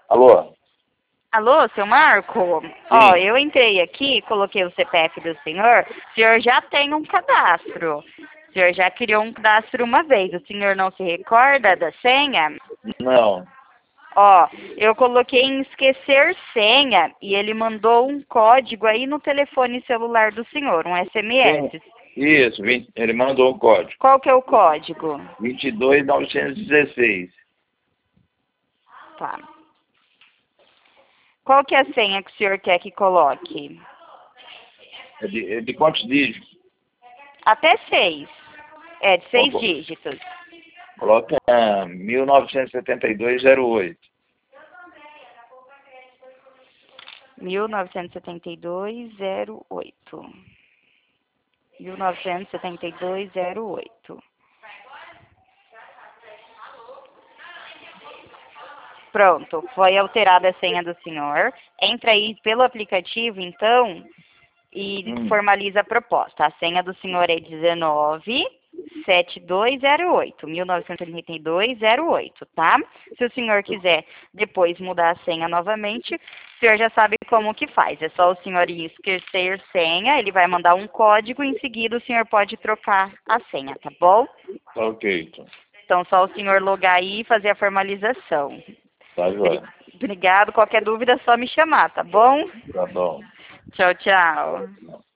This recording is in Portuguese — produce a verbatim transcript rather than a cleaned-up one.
Alô? Alô, seu Marco? Ó, eu entrei aqui, coloquei o C P F do senhor, o senhor já tem um cadastro. O senhor já criou um cadastro uma vez, o senhor não se recorda da senha? Não. Ó, eu coloquei em esquecer senha e ele mandou um código aí no telefone celular do senhor, um S M S. Sim. Isso, vinte, ele mandou um código. Qual que é o código? vinte e dois mil novecentos e dezesseis. Tá. Qual que é a senha que o senhor quer que coloque? É de, é de quantos dígitos? Até seis. É, de seis Opa. dígitos. Coloca ah, mil novecentos e setenta e dois zero oito. mil novecentos e setenta e dois zero oito. mil novecentos e setenta e dois zero oito. Pronto, foi alterada a senha do senhor. Entra aí pelo aplicativo, então, e Hum. formaliza a proposta. A senha do senhor é dezenove sete dois zero oito, mil novecentos e setenta e dois zero oito, tá? Se o senhor quiser depois mudar a senha novamente, o senhor já sabe como que faz. É só o senhor ir esquecer senha, ele vai mandar um código e em seguida o senhor pode trocar a senha, tá bom? Tá ok, então. Então, só o senhor logar aí e fazer a formalização. Tá joia. Obrigado. Qualquer dúvida é só me chamar, tá bom? Tá bom. Tchau, tchau.